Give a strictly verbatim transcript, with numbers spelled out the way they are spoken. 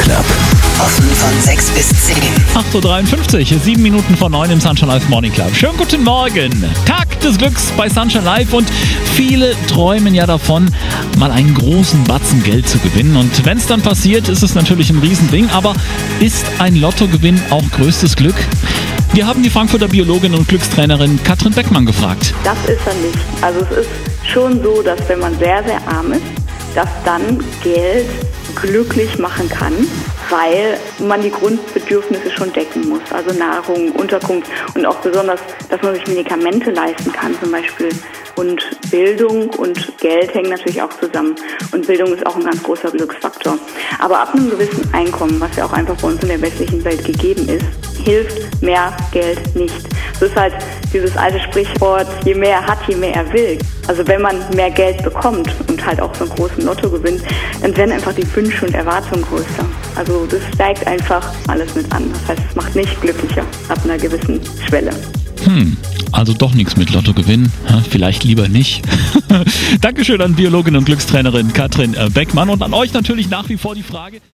Club. Offen von sechs bis zehn. acht Uhr dreiundfünfzig, sieben Minuten vor neun im Sunshine Live Morning Club. Schönen guten Morgen. Tag des Glücks bei Sunshine Live und viele träumen ja davon, mal einen großen Batzen Geld zu gewinnen. Und wenn es dann passiert, ist es natürlich ein Riesending. Aber ist ein Lottogewinn auch größtes Glück? Wir haben die Frankfurter Biologin und Glückstrainerin Katrin Beckmann gefragt. Das ist er nicht. Also es ist schon so, dass wenn man sehr, sehr arm ist, dass dann Geld glücklich machen kann, weil man die Grundbedürfnisse schon decken muss. Also Nahrung, Unterkunft und auch besonders, dass man sich Medikamente leisten kann zum Beispiel. Und Bildung und Geld hängen natürlich auch zusammen. Und Bildung ist auch ein ganz großer Glücksfaktor. Aber ab einem gewissen Einkommen, was ja auch einfach bei uns in der westlichen Welt gegeben ist, hilft mehr Geld nicht. Das ist halt dieses alte Sprichwort, je mehr er hat, je mehr er will. Also wenn man mehr Geld bekommt und halt auch so einen großen Lotto gewinnt, dann werden einfach die Wünsche und Erwartungen größer. Also das steigt einfach alles mit an. Das heißt, es macht nicht glücklicher ab einer gewissen Schwelle. Hm, also doch nichts mit Lotto gewinnen. Vielleicht lieber nicht. Dankeschön an Biologin und Glückstrainerin Katrin Beckmann und an euch natürlich nach wie vor die Frage.